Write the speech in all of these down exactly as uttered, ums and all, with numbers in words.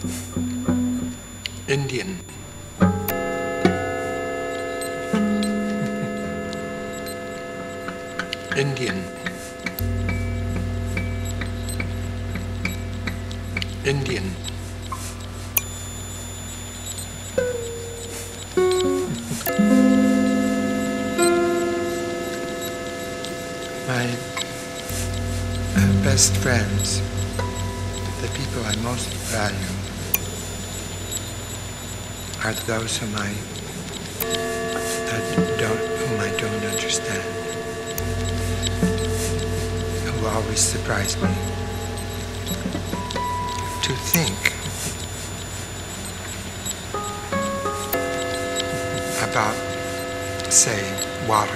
Indian. Indian. Indian. My uh, best friends, the people I most value, are those whom I uh, don't, whom I don't understand, who always surprise me. To think about, say, water.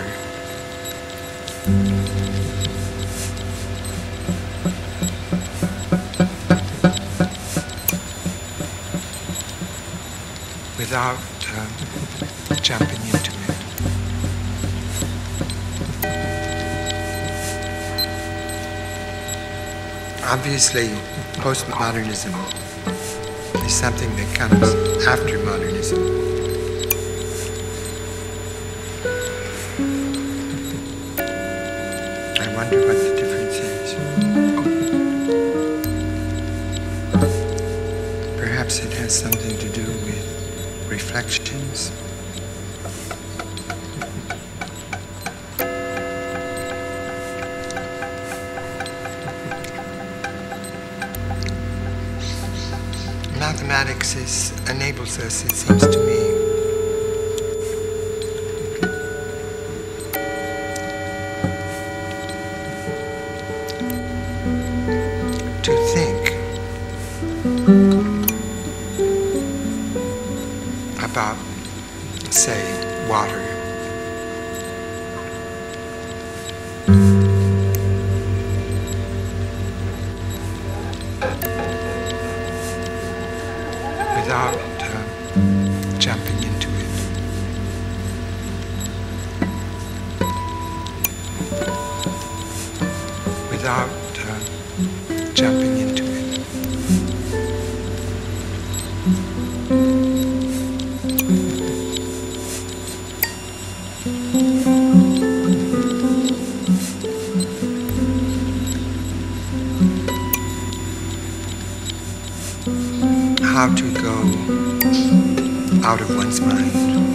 Without uh, jumping into it. Obviously, postmodernism is something that comes after modernism. I wonder what the difference is. Perhaps it has something to do with reflections. Mathematics is, enables us, it seems to me, to think about, say, water. Without uh, jumping into it. Without uh, jumping into it. How to go out of one's mind.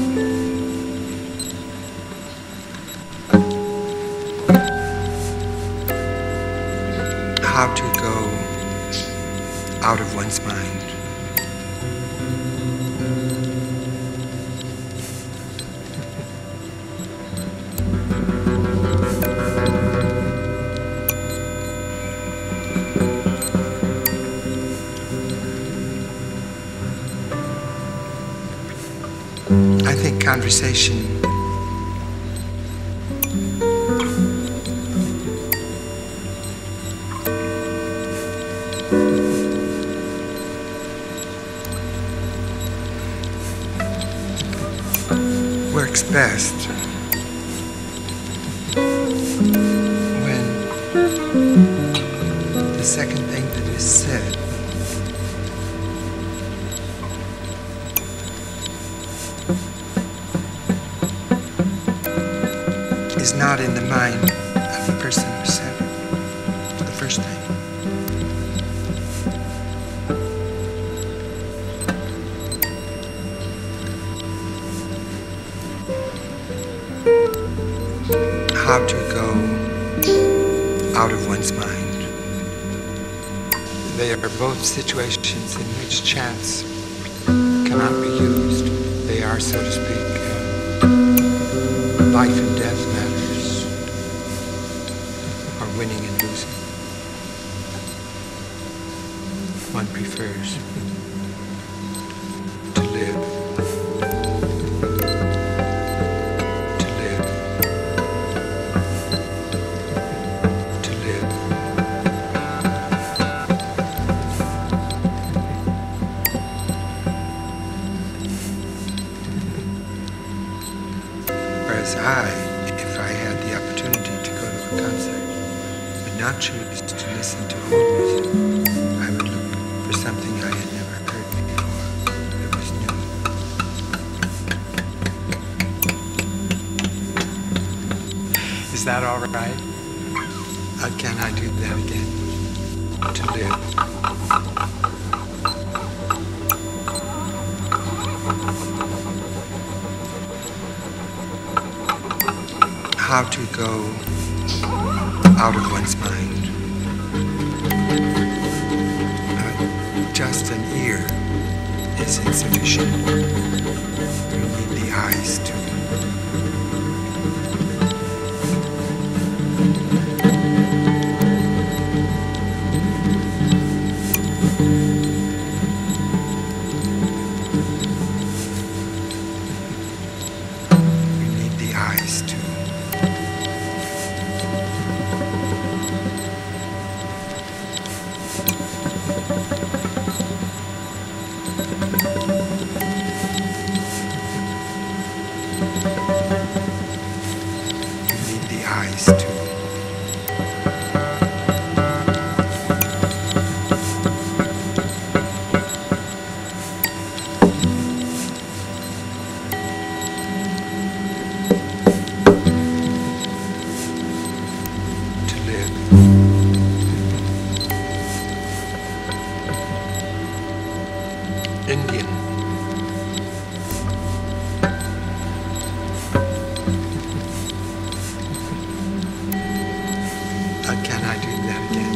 How to go out of one's mind. I think conversation works best when the second thing that is said is not in the mind of the person who said it, the first thing. How to go out of one's mind. They are both situations in which chance cannot be used. They are, so to speak, life and death matters, or winning and losing. One prefers to live, to live, to live. Whereas I, if I had the opportunity to go to a concert, would not choose to listen to old music. I would look for something I had never heard Is that all right? Uh, can I do that again? To live. How to go out of one's mind. Uh, just an ear is insufficient. We need the eyes too. We need the eyes too. Eyes too. To live. Indian. Uh, can I do that again?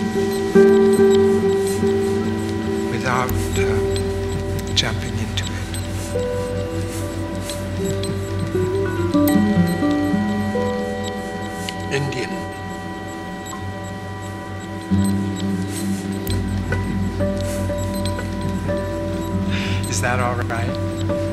Without uh, jumping into it. Indian. Is that all right?